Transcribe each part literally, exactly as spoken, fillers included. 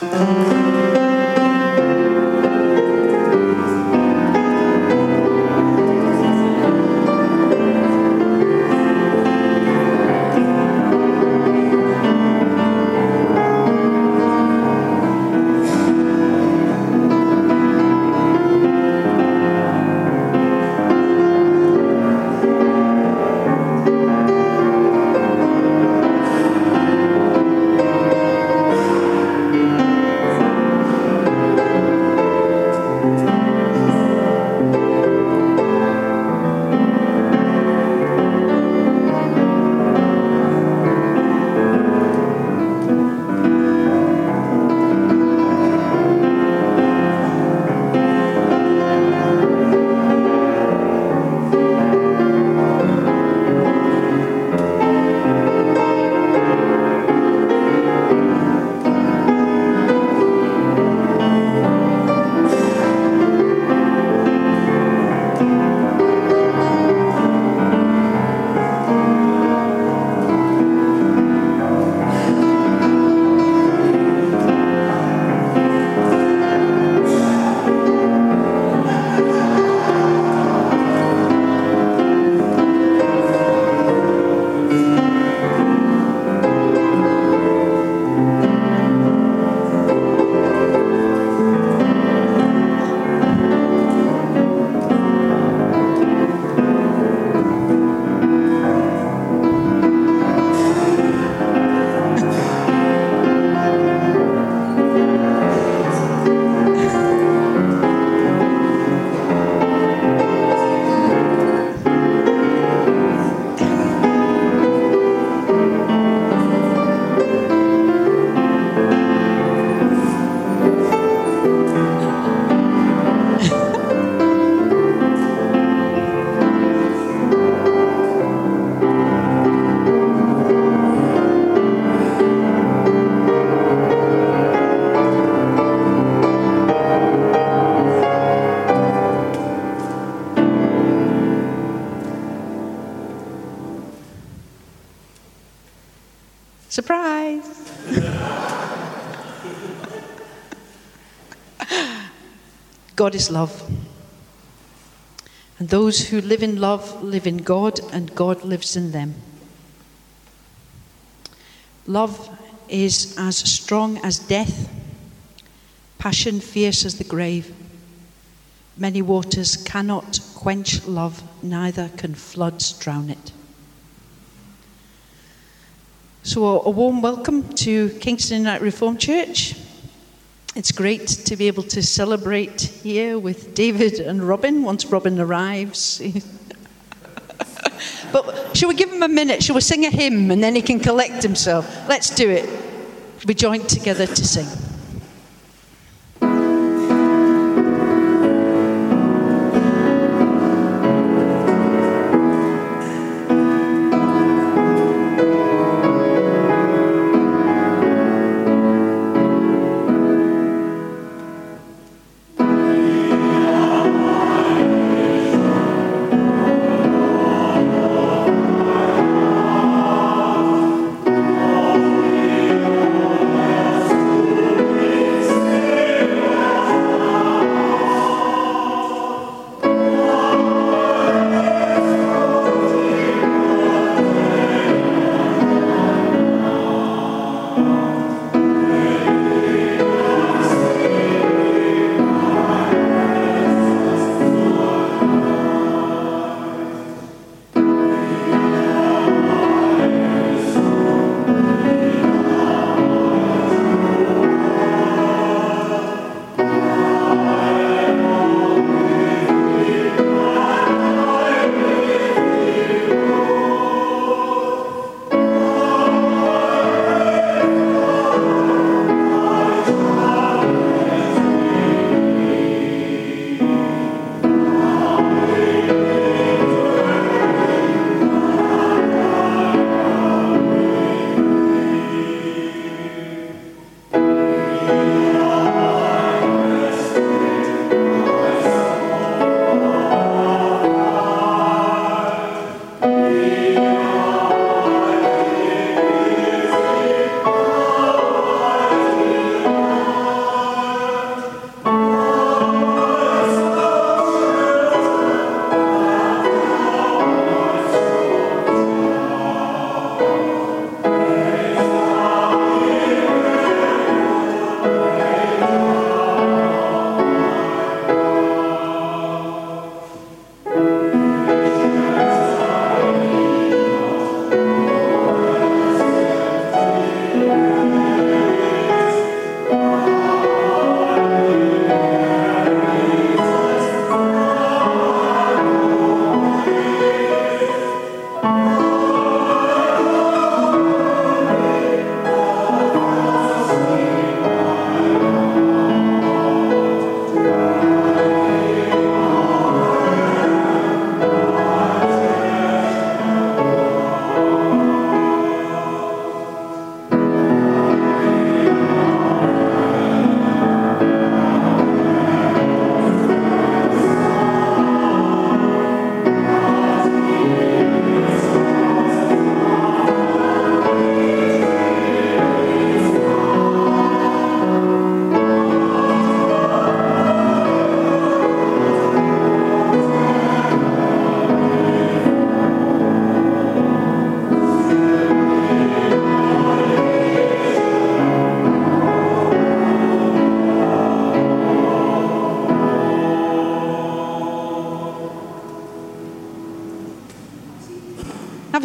Surprise! God is love. And those who live in love live in God, and God lives in them. Love is as strong as death, passion fierce as the grave. Many waters cannot quench love, neither can floods drown it. So a warm welcome to Kingston United Reformed Church. It's great to be able to celebrate here with David and Robin once Robin arrives. But shall we give him a minute? Shall we sing a hymn and then he can collect himself? Let's do it. We join together to sing. Thank you.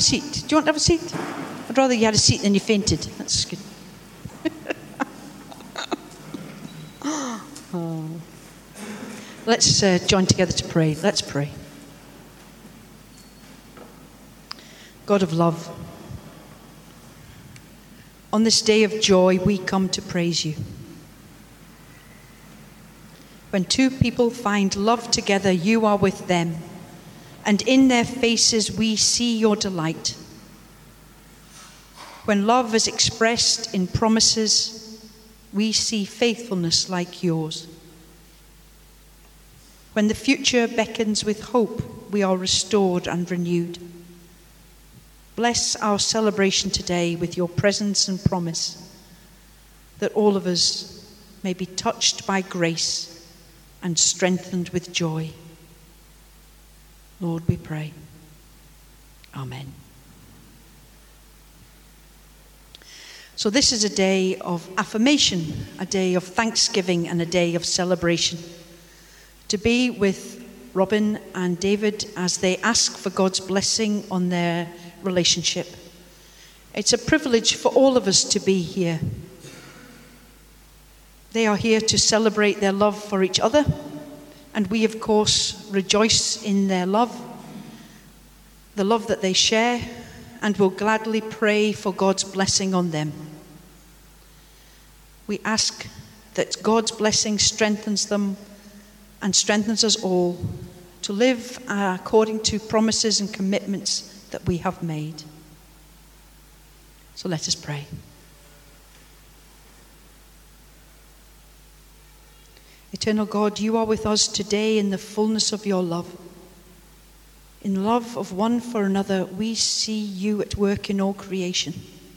a seat? Do you want to have a seat? I'd rather you had a seat than you fainted. That's good. Oh. Let's uh, join together to pray. Let's pray. God of love, on this day of joy, we come to praise you. When two people find love together, you are with them, and in their faces we see your delight. When love is expressed in promises, we see faithfulness like yours. When the future beckons with hope, we are restored and renewed. Bless our celebration today with your presence and promise, that all of us may be touched by grace and strengthened with joy. Lord, we pray. Amen. So this is a day of affirmation, a day of thanksgiving, and a day of celebration. To be with Robin and David as they ask for God's blessing on their relationship. It's a privilege for all of us to be here. They are here to celebrate their love for each other, and we, of course, rejoice in their love, the love that they share, and will gladly pray for God's blessing on them. We ask that God's blessing strengthens them and strengthens us all to live uh, according to promises and commitments that we have made. So let us pray. Eternal God, you are with us today in the fullness of your love. In love of one for another, we see you at work in all creation.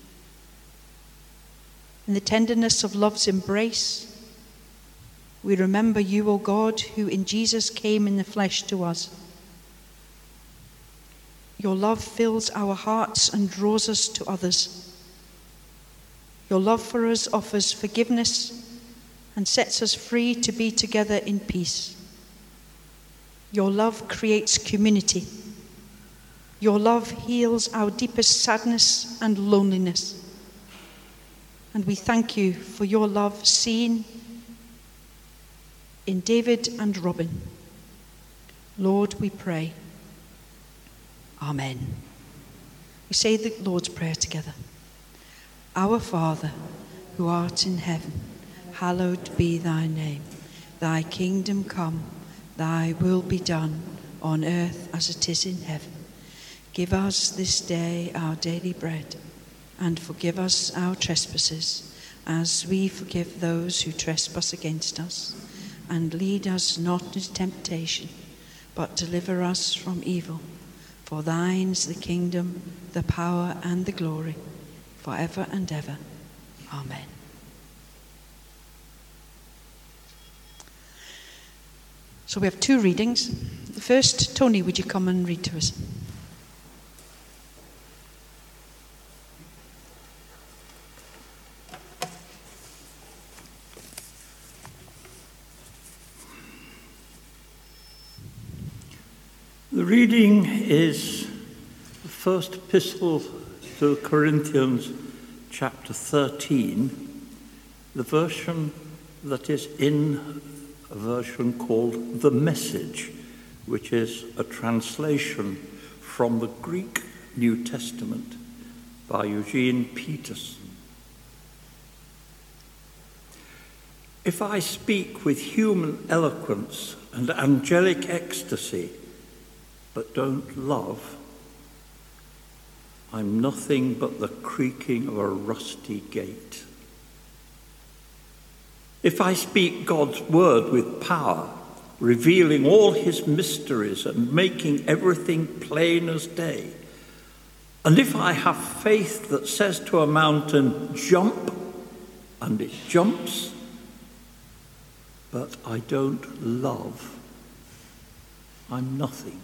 In the tenderness of love's embrace, we remember you, O God, who in Jesus came in the flesh to us. Your love fills our hearts and draws us to others. Your love for us offers forgiveness and sets us free to be together in peace. Your love creates community. Your love heals our deepest sadness and loneliness. And we thank you for your love seen in David and Robin. Lord, we pray. Amen. We say the Lord's Prayer together. Our Father, who art in heaven, hallowed be thy name. Thy kingdom come, thy will be done, on earth as it is in heaven. Give us this day our daily bread, and forgive us our trespasses, as we forgive those who trespass against us. And lead us not into temptation, but deliver us from evil. For thine is the kingdom, the power, and the glory, forever and ever. Amen. So we have two readings. The first, Tony, would you come and read to us? The reading is the first epistle to the Corinthians, chapter thirteen, the version that is in a version called The Message, which is a translation from the Greek New Testament by Eugene Peterson. If I speak with human eloquence and angelic ecstasy, but don't love, I'm nothing but the creaking of a rusty gate. If I speak God's word with power, revealing all his mysteries and making everything plain as day, and if I have faith that says to a mountain, jump, and it jumps, but I don't love, I'm nothing.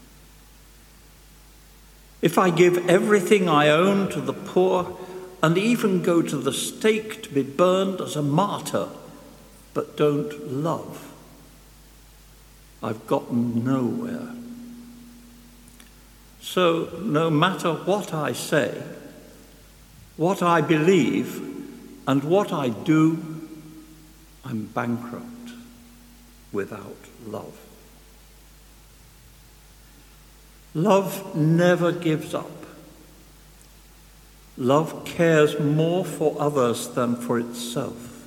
If I give everything I own to the poor and even go to the stake to be burned as a martyr, but don't love, I've gotten nowhere. So no matter what I say, what I believe, and what I do, I'm bankrupt without love. Love never gives up. Love cares more for others than for itself.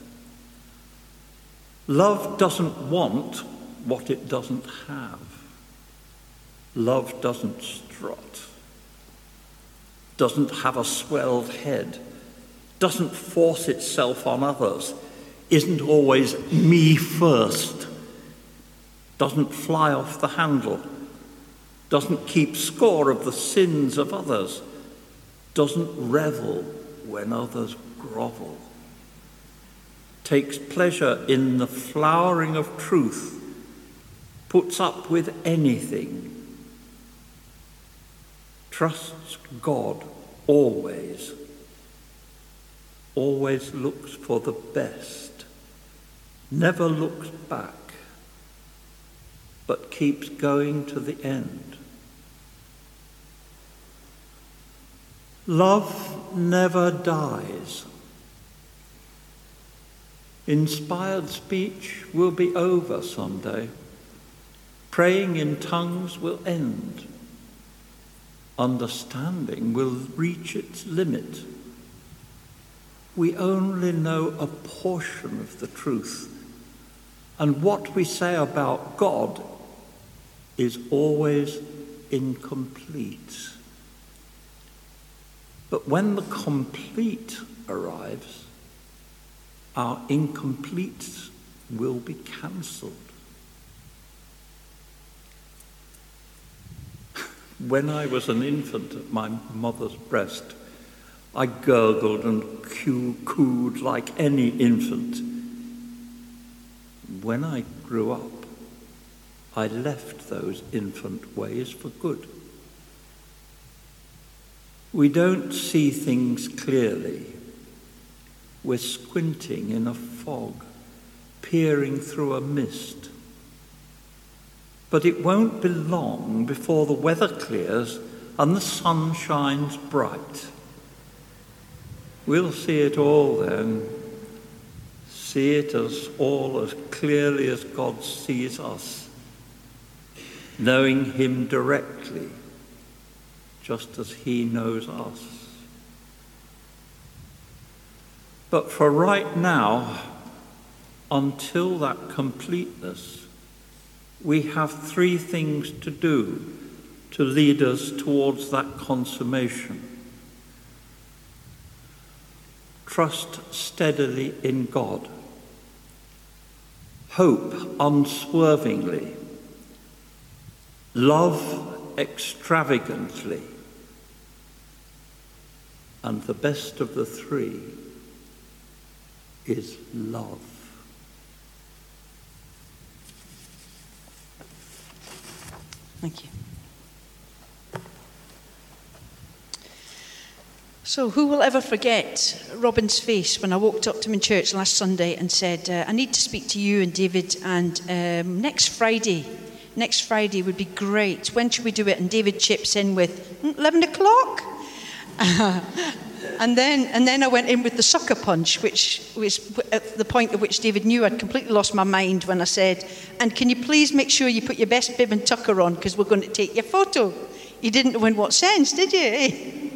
Love doesn't want what it doesn't have. Love doesn't strut, doesn't have a swelled head, doesn't force itself on others, isn't always me first, doesn't fly off the handle, doesn't keep score of the sins of others, doesn't revel when others grovel, takes pleasure in the flowering of truth, puts up with anything, trusts God always, always looks for the best, never looks back, but keeps going to the end. Love never dies. Inspired speech will be over someday. Praying in tongues will end. Understanding will reach its limit. We only know a portion of the truth, and what we say about God is always incomplete. But when the complete arrives, our incomplete will be cancelled. When I was an infant at my mother's breast, I gurgled and cooed like any infant. When I grew up, I left those infant ways for good. We don't see things clearly. We're squinting in a fog, peering through a mist. But it won't be long before the weather clears and the sun shines bright. We'll see it all then, see it as all as clearly as God sees us, knowing him directly, just as he knows us. But for right now, until that completeness, we have three things to do to lead us towards that consummation. Trust steadily in God. Hope unswervingly. Love extravagantly. And the best of the three is love. Thank you. So who will ever forget Robin's face when I walked up to him in church last Sunday and said, uh, I need to speak to you and David, and um, next Friday, next Friday would be great. When should we do it? And David chips in with, eleven o'clock? Uh, and then and then I went in with the sucker punch, which was at the point at which David knew I'd completely lost my mind when I said, and can you please make sure you put your best bib and tucker on because we're going to take your photo. You didn't know in what sense, did you?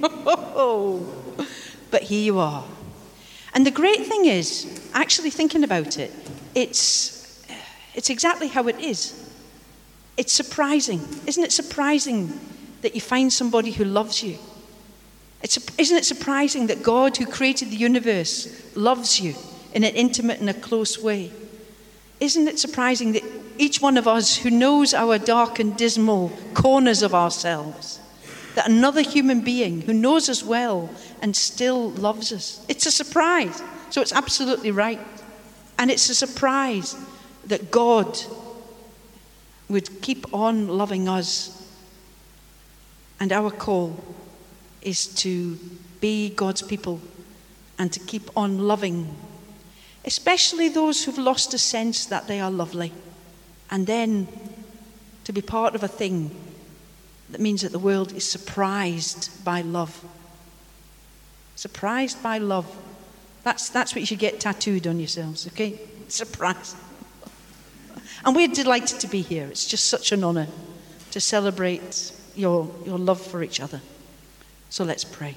But here you are. And the great thing is, actually thinking about it, it's it's exactly how it is. It's surprising. Isn't it surprising that you find somebody who loves you? It's, isn't it surprising that God, who created the universe, loves you in an intimate and a close way? Isn't it surprising that each one of us who knows our dark and dismal corners of ourselves, that another human being who knows us well and still loves us? It's a surprise. So it's absolutely right. And it's a surprise that God would keep on loving us. And our call is to be God's people and to keep on loving, especially those who've lost a sense that they are lovely, and then to be part of a thing that means that the world is surprised by love. Surprised by love. That's, that's what you should get tattooed on yourselves, okay? Surprised. And we're delighted to be here. It's just such an honor to celebrate your, your love for each other. So let's pray.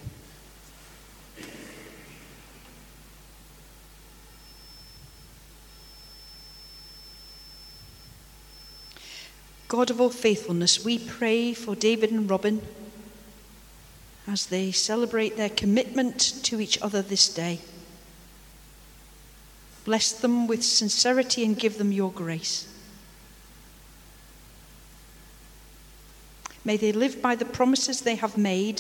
God of all faithfulness, we pray for David and Robin as they celebrate their commitment to each other this day. Bless them with sincerity and give them your grace. May they live by the promises they have made.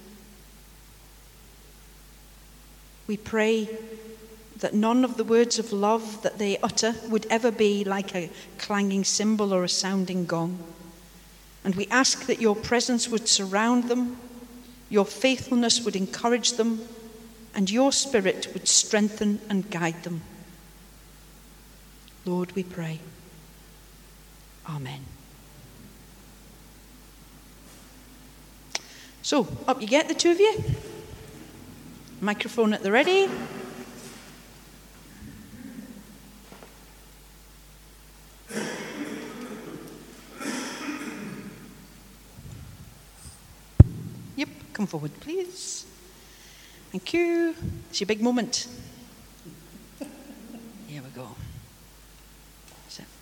We pray that none of the words of love that they utter would ever be like a clanging cymbal or a sounding gong. And we ask that your presence would surround them, your faithfulness would encourage them, and your spirit would strengthen and guide them. Lord, we pray. Amen. So, up you get, the two of you. Microphone at the ready. Yep, come forward, please. Thank you. It's your big moment. Here we go. That's it.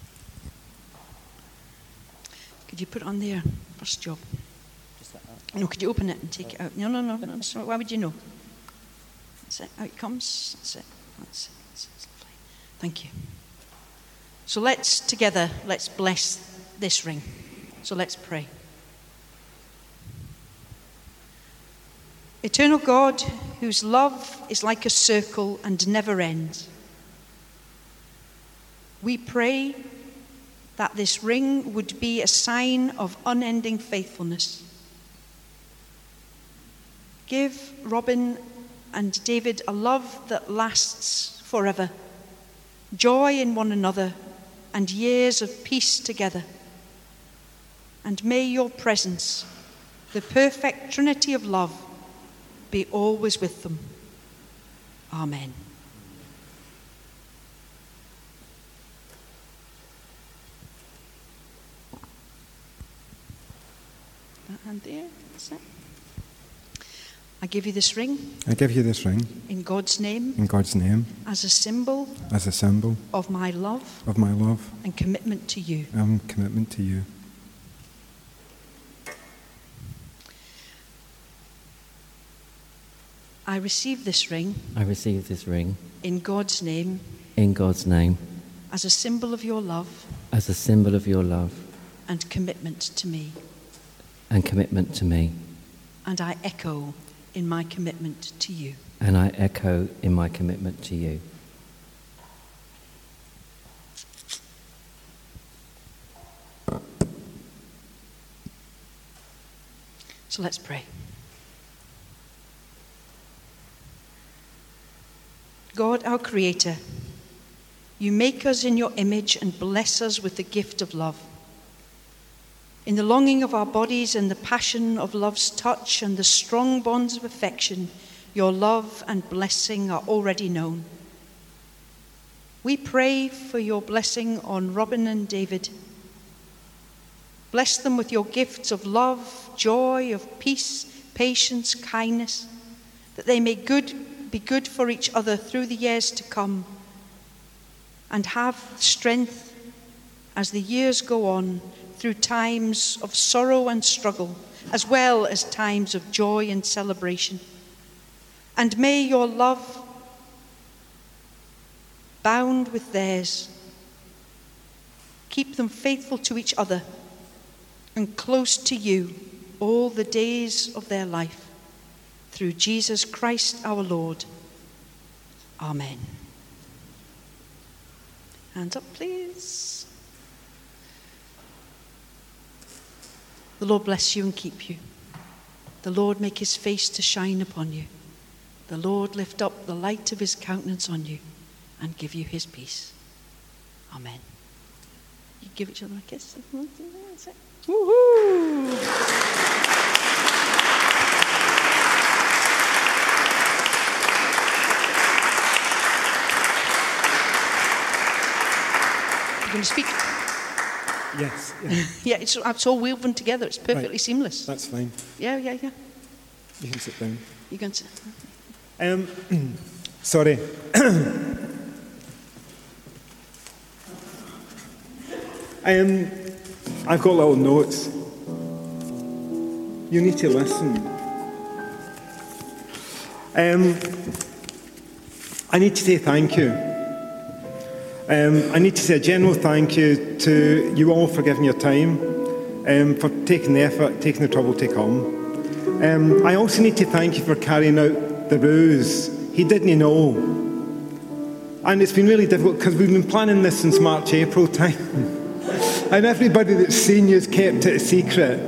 Could you put it on there? First job. No, could you open it and take it out? No, no, no, no. So why would you know? That's it. Out it comes. That's it. That's it. That's it. That's lovely. Thank you. So let's together, let's bless this ring. So let's pray. Eternal God, whose love is like a circle and never ends, we pray that this ring would be a sign of unending faithfulness. Give Robin and David a love that lasts forever, joy in one another, and years of peace together. And may your presence, the perfect Trinity of love, be always with them. Amen. That hand there, that's it. I give you this ring. I give you this ring. In God's name. In God's name. As a symbol. As a symbol. Of my love. Of my love. And commitment to you. And commitment to you. I receive this ring. I receive this ring. In God's name. In God's name. As a symbol of your love. As a symbol of your love. And commitment to me. And commitment to me. And I echo in my commitment to you. And I echo in my commitment to you. So let's pray. God, our Creator, you make us in your image and bless us with the gift of love. In the longing of our bodies and the passion of love's touch and the strong bonds of affection, your love and blessing are already known. We pray for your blessing on Robin and David. Bless them with your gifts of love, joy, of peace, patience, kindness, that they may good, be good for each other through the years to come, and have strength as the years go on, through times of sorrow and struggle, as well as times of joy and celebration. And may your love, bound with theirs, keep them faithful to each other and close to you all the days of their life. Through Jesus Christ our Lord. Amen. Hands up, please. The Lord bless you and keep you. The Lord make his face to shine upon you. The Lord lift up the light of his countenance on you and give you his peace. Amen. You give each other a kiss. That's it. Woohoo! You going to speak? Yes. Yeah, Yeah, it's, it's all woven together. It's perfectly Right. seamless. that's fine. Yeah, yeah, yeah. You can sit down. You're going to... Um, sorry. um, I've got little notes. You need to listen. Um, I need to say thank you. Um, I need to say a general thank you to you all for giving your time, um, for taking the effort, taking the trouble to come. Um, I also need to thank you for carrying out the ruse. He didn't know. And it's been really difficult because we've been planning this since March, April time. And everybody that's seen you's kept it a secret.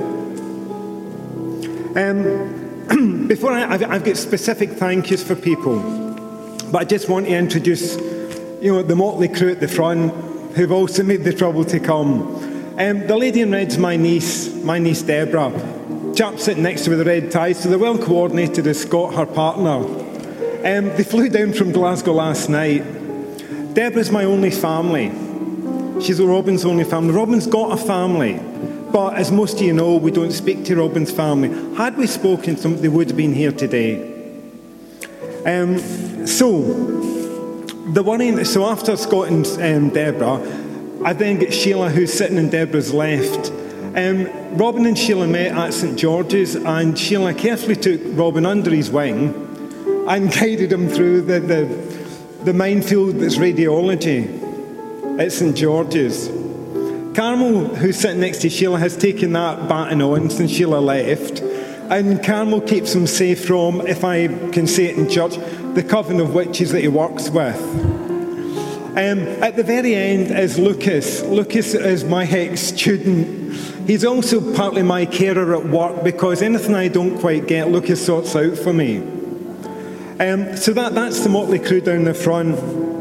Um, before I, I've, I've got specific thank yous for people. But I just want to introduce, you know, the motley crew at the front who've also made the trouble to come. Um, the lady in red's my niece, my niece Deborah. Chap sitting next to her with the red tie, so they're well coordinated as Scott, her partner. Um, they flew down from Glasgow last night. Deborah's my only family. She's Robin's only family. Robin's got a family, but as most of you know, we don't speak to Robin's family. Had we spoken to them, they would have been here today. Um, so, the worrying, so after Scott and um, Deborah, I then get Sheila, who's sitting in Deborah's left. Um, Robin and Sheila met at St George's, and Sheila carefully took Robin under his wing and guided him through the, the, the minefield that's radiology at St George's. Carmel, who's sitting next to Sheila, has taken that baton on since Sheila left, and Carmel keeps him safe from, if I can say it in church, the coven of witches that he works with. Um, at the very end is Lucas. Lucas is my ex-student. He's also partly my carer at work because anything I don't quite get, Lucas sorts out for me. Um, so that, that's the motley crew down the front.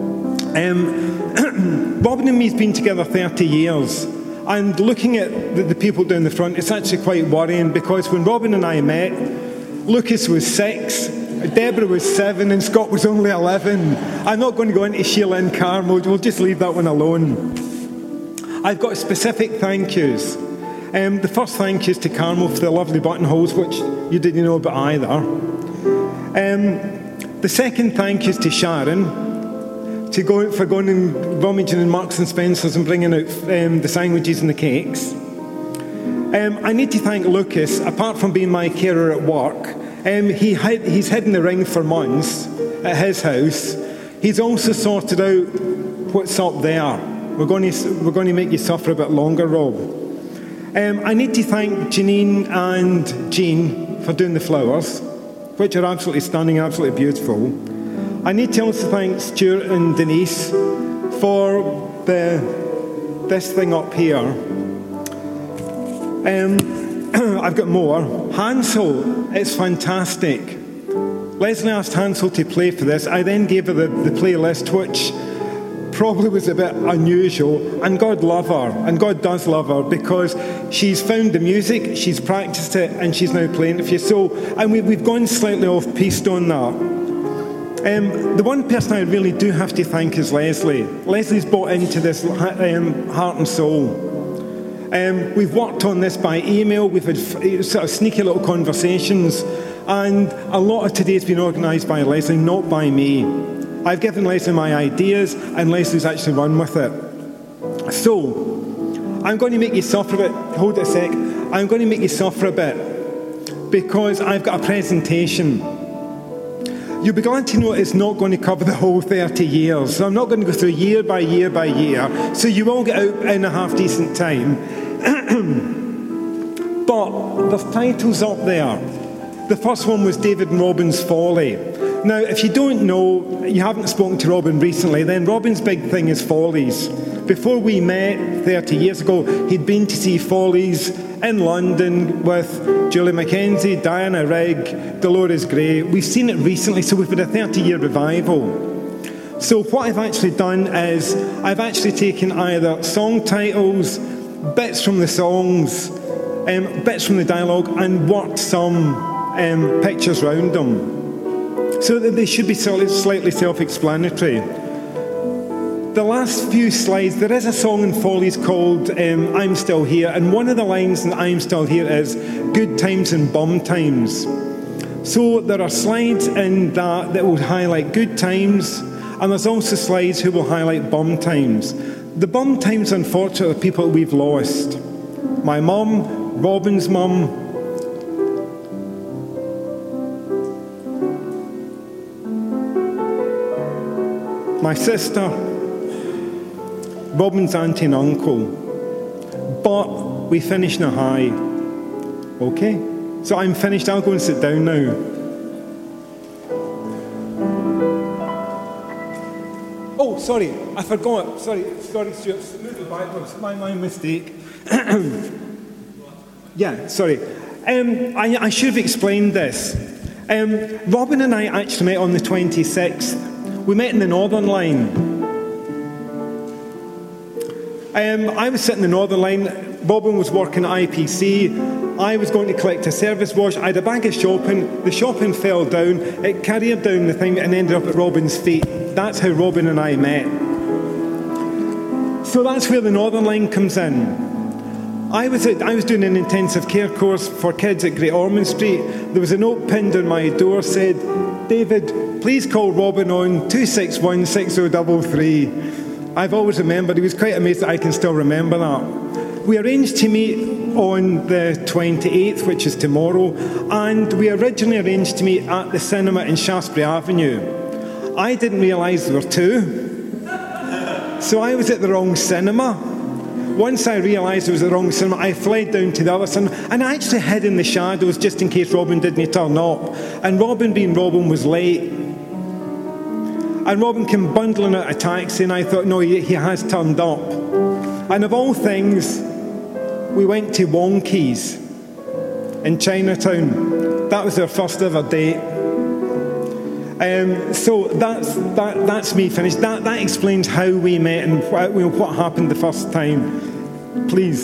Um, Robin and me have been together thirty years. And looking at the, the people down the front, it's actually quite worrying because when Robin and I met, Lucas was six, Deborah was seven, and Scott was only eleven. I'm not going to go into Sheila and Carmel. We'll just leave that one alone. I've got specific thank yous. Um, the first thank you is to Carmel for the lovely buttonholes, which you didn't know about either. Um, the second thank you is to Sharon to go, for going and rummaging in Marks and Spencer's and bringing out um, the sandwiches and the cakes. Um, I need to thank Lucas, apart from being my carer at work. Um, he hid, he's hidden the ring for months at his house. He's also sorted out what's up there. We're going to, we're going to make you suffer a bit longer, Rob. Um, I need to thank Janine and Jean for doing the flowers, which are absolutely stunning, absolutely beautiful. I need to also thank Stuart and Denise for the this thing up here. Um, I've got more. Hansel, it's fantastic. Leslie asked Hansel to play for this. I then gave her the, the playlist, which probably was a bit unusual, and God love her, and God does love her, because she's found the music, she's practiced it, and she's now playing it for you. So, and we, we've gone slightly off-piste on that. Um, the one person I really do have to thank is Leslie. Leslie's bought into this um, heart and soul. Um, we've worked on this by email, we've had sort of sneaky little conversations, and a lot of today's been organised by Leslie, not by me. I've given Leslie my ideas, and Leslie's actually run with it. So, I'm going to make you suffer a bit. Hold it a sec. I'm going to make you suffer a bit, because I've got a presentation. You'll be glad to know it's not going to cover the whole thirty years. So I'm not going to go through year by year by year, so you all get out in a half-decent time. But the title's up there. The first one was David and Robin's Folly. Now, if you don't know, you haven't spoken to Robin recently, then Robin's big thing is Follies. Before we met thirty years ago, he'd been to see Follies in London with Julie Mackenzie, Diana Rigg, Dolores Gray. We've seen it recently, so we've had a thirty-year revival. So what I've actually done is I've actually taken either song titles, bits from the songs, um, bits from the dialogue and worked some um, pictures around them, so that they should be slightly self-explanatory. The last few slides, there is a song in Follies called um, I'm Still Here, and one of the lines in I'm Still Here is good times and bum times. So there are slides in that that will highlight good times, and there's also slides who will highlight bum times. The bum times, unfortunately, are people we've lost. My mum, Robin's mum, my sister, Robin's auntie and uncle. But we finish in a high. Okay? So I'm finished. I'll go and sit down now. Oh, sorry. I forgot. Sorry. Sorry, Stuart. Move it backwards. My, my mistake. Yeah, sorry. Um, I, I should have explained this. Um, Robin and I actually met on the twenty-sixth. We met in the Northern Line. Um, I was sitting in the Northern Line. Robin was working at I P C. I was going to collect a service wash. I had a bag of shopping. The shopping fell down. It carried down the thing and ended up at Robin's feet. That's how Robin and I met. So that's where the Northern Line comes in. I was at, I was doing an intensive care course for kids at Great Ormond Street. There was a note pinned on my door said, David, please call Robin on two six one, six oh three three. I've always remembered. He was quite amazed that I can still remember that. We arranged to meet on the twenty-eighth, which is tomorrow, and we originally arranged to meet at the cinema in Shaftesbury Avenue. I didn't realise there were two, so I was at the wrong cinema. Once I realised it was the wrong cinema, I fled down to the other cinema, and I actually hid in the shadows just in case Robin didn't turn up. And Robin, being Robin, was late. And Robin came bundling out a taxi, and I thought, no, he, he has turned up. And of all things, we went to Wonky's in Chinatown. That was our first ever date. Um, so that's that, that's me finished. That that explains how we met and what, you know, what happened the first time. Please.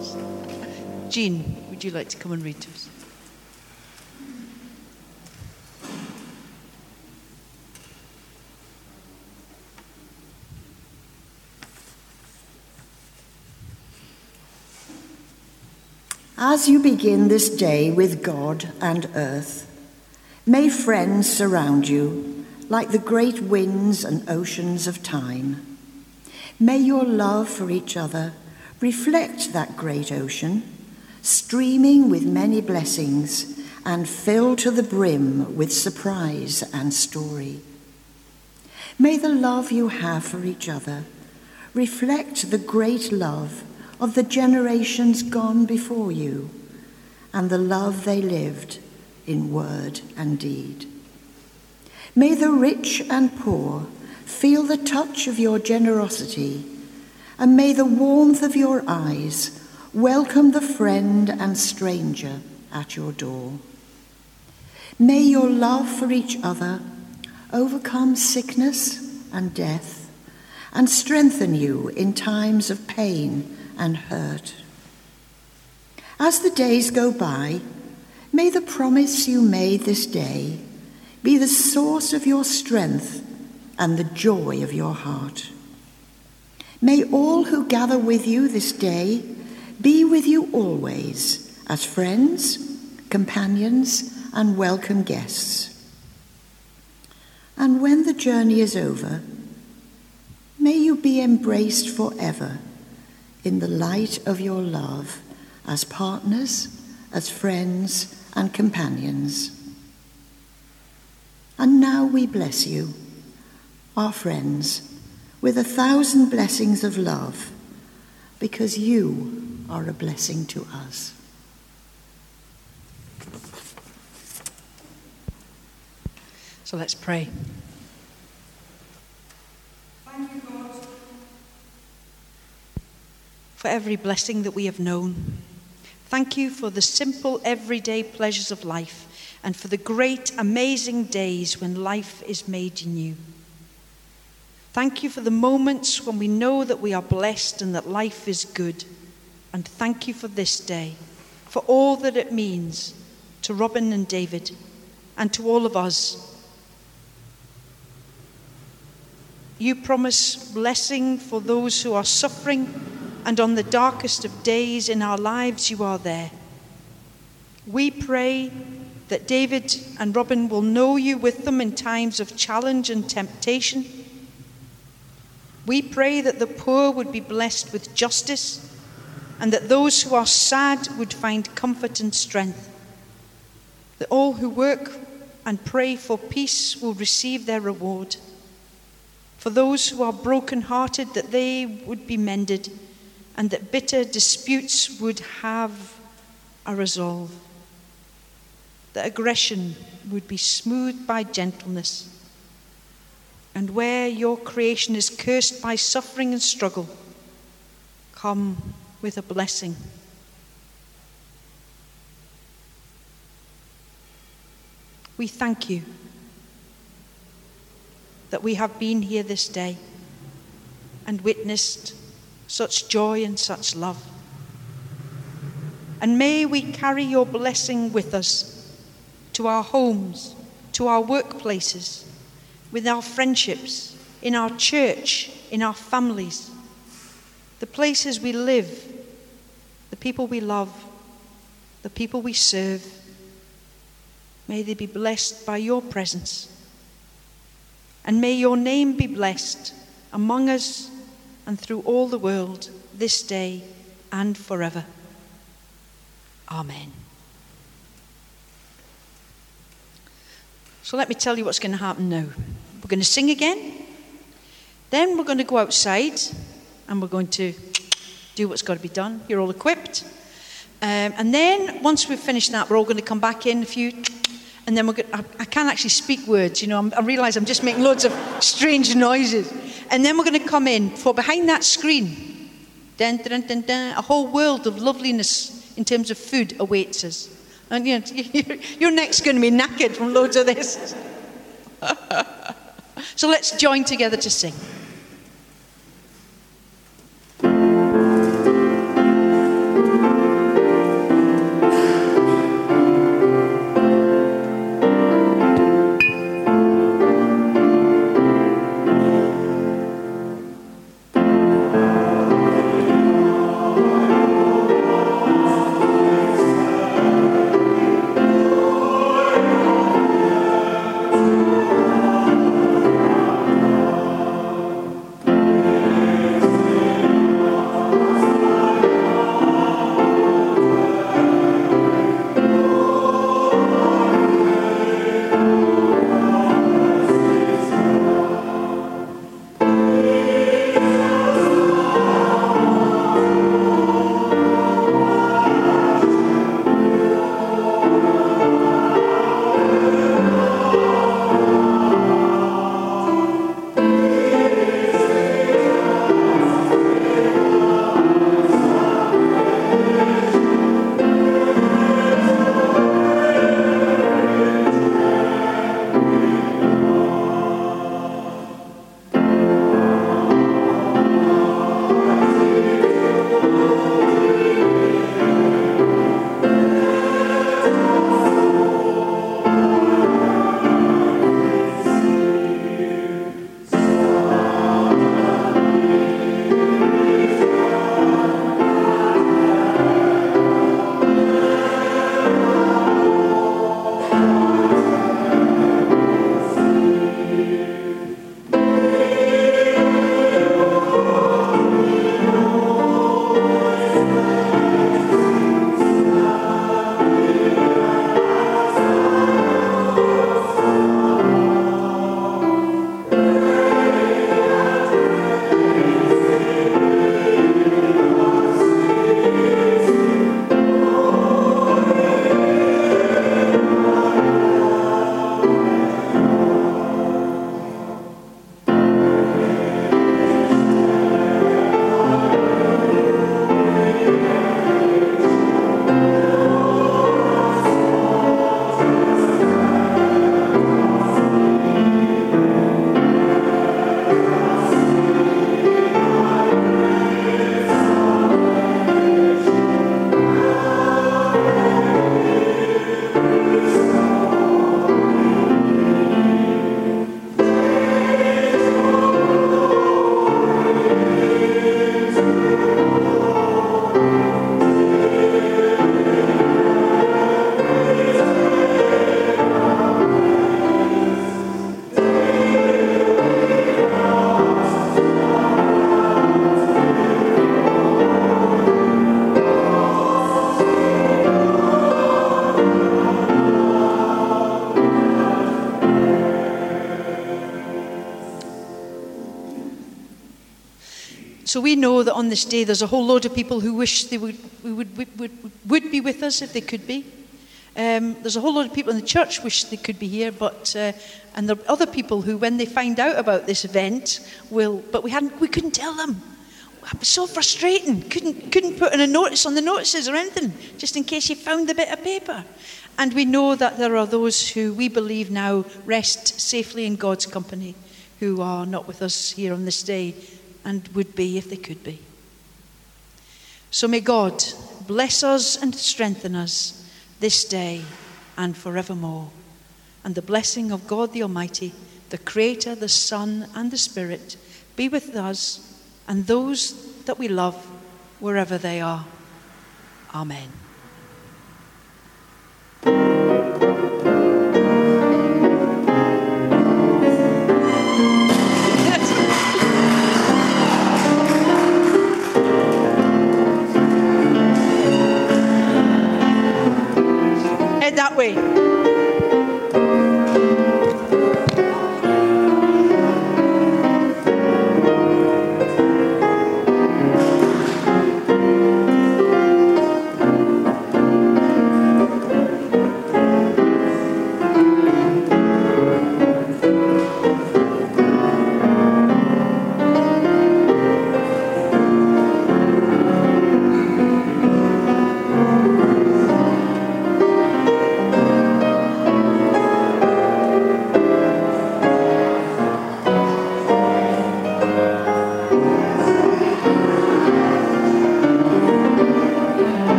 Jean, would you like to come and read to us? As you begin this day with God and earth, may friends surround you like the great winds and oceans of time. May your love for each other reflect that great ocean, streaming with many blessings and filled to the brim with surprise and story. May the love you have for each other reflect the great love of the generations gone before you, and the love they lived in word and deed. May the rich and poor feel the touch of your generosity, and may the warmth of your eyes welcome the friend and stranger at your door. May your love for each other overcome sickness and death, and strengthen you in times of pain and hurt. As the days go by, may the promise you made this day be the source of your strength and the joy of your heart. May all who gather with you this day be with you always as friends, companions, and welcome guests. And when the journey is over, may you be embraced forever in the light of your love as partners, as friends and companions. And now we bless you, our friends, with a thousand blessings of love, because you are a blessing to us. So let's pray. Thank you, God, for every blessing that we have known. Thank you for the simple, everyday pleasures of life, and for the great, amazing days when life is made new. Thank you for the moments when we know that we are blessed and that life is good. And thank you for this day, for all that it means to Robin and David, and to all of us. You promise blessing for those who are suffering, and on the darkest of days in our lives, you are there. We pray that David and Robin will know you with them in times of challenge and temptation. We pray that the poor would be blessed with justice, and that those who are sad would find comfort and strength. That all who work and pray for peace will receive their reward. For those who are broken-hearted, that they would be mended, and that bitter disputes would have a resolve. That aggression would be smoothed by gentleness. And where your creation is cursed by suffering and struggle, come with a blessing. We thank you that we have been here this day and witnessed such joy and such love. And may we carry your blessing with us to our homes, to our workplaces, with our friendships, in our church, in our families, the places we live, the people we love, the people we serve. May they be blessed by your presence. And may your name be blessed among us and through all the world this day and forever. Amen. So let me tell you what's going to happen now. We're going to sing again. Then we're going to go outside and we're going to do what's got to be done. You're all equipped. Um, and then once we've finished that, we're all going to come back in a few... And then we're going to, I, I can't actually speak words, you know. I'm, I realise I'm just making loads of strange noises. And then we're going to come in for behind that screen. Dun, dun, dun, dun, a whole world of loveliness in terms of food awaits us. And you know, you're, you're next going to be knackered from loads of this. So let's join together to sing. So we know that on this day there's a whole load of people who wish they would, would, would, would, would be with us if they could be. Um, there's a whole lot of people in the church wish they could be here, but uh, and there are other people who, when they find out about this event, will. But we hadn't, we couldn't tell them. It was so frustrating. Couldn't couldn't put in a notice on the notices or anything, just in case you found the bit of paper. And we know that there are those who we believe now rest safely in God's company, who are not with us here on this day, and would be if they could be. So may God bless us and strengthen us this day and forevermore. And the blessing of God the Almighty, the Creator, the Son, and the Spirit be with us and those that we love wherever they are. Amen.